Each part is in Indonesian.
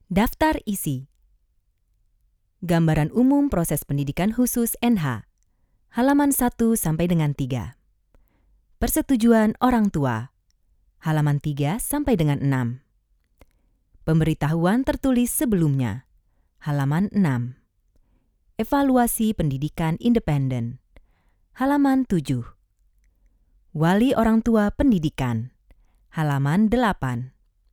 Daftar isi. Gambaran umum proses pendidikan khusus NH. Halaman 1 sampai dengan 3. Persetujuan orang tua. Halaman 3 sampai dengan 6. Pemberitahuan tertulis sebelumnya. Halaman 6. Evaluasi pendidikan independen. Halaman 7. Wali orang tua pendidikan. Halaman 8.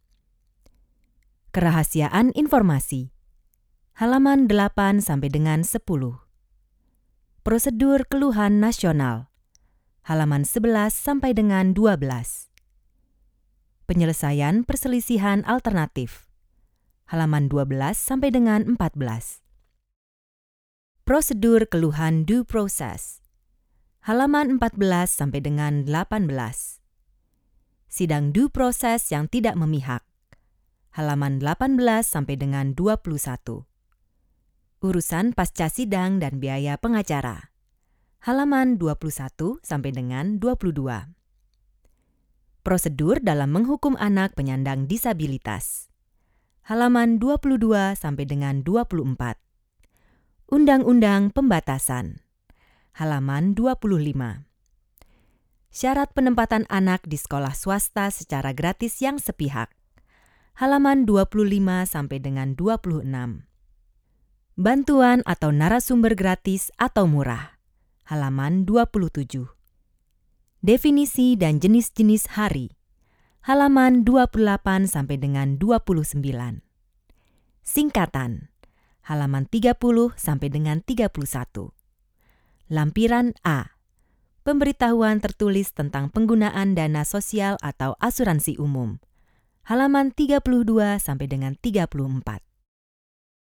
Kerahasiaan informasi. Halaman 8 sampai dengan 10. Prosedur keluhan nasional. Halaman 11 sampai dengan 12. Penyelesaian perselisihan alternatif. Halaman 12 sampai dengan 14. Prosedur keluhan due process. Halaman 14 sampai dengan 18. Sidang due process yang tidak memihak. Halaman 18 sampai dengan 21. Urusan pasca sidang dan biaya pengacara. Halaman 21 sampai dengan 22. Prosedur dalam menghukum anak penyandang disabilitas. Halaman 22 sampai dengan 24. Undang-undang pembatasan. Halaman 25. Syarat penempatan anak di sekolah swasta secara gratis yang sepihak. Halaman 25 sampai dengan 26. Bantuan atau narasumber gratis atau murah. Halaman 27. Definisi dan jenis-jenis hari. Halaman 28 sampai dengan 29. Singkatan. Halaman 30 sampai dengan 31. Lampiran A. Pemberitahuan tertulis tentang penggunaan dana sosial atau asuransi umum. Halaman 32 sampai dengan 34.